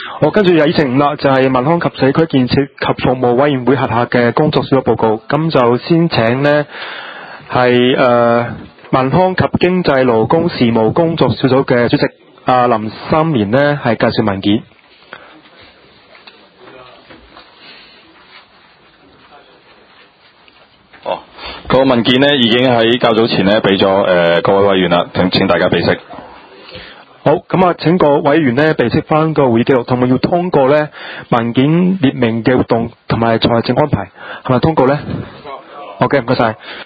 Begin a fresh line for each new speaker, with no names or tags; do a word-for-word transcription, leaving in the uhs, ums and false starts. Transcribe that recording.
好，跟住有議程五啦，就係、是、民康及社區建設及服務委員會轄下嘅工作小組報告。咁就先請呢係誒民康及經濟勞工事務工作小組嘅主席阿林三蓮呢係介紹文件。
哦，個文件呢已經喺較早前呢俾咗誒各位委員啦，請請大家備悉。
好，咁啊，請個委員呢備悉翻個會議記錄，同埋要通過呢文件列明嘅活動同埋財政安排，係咪通過呢？好嘅，唔該晒。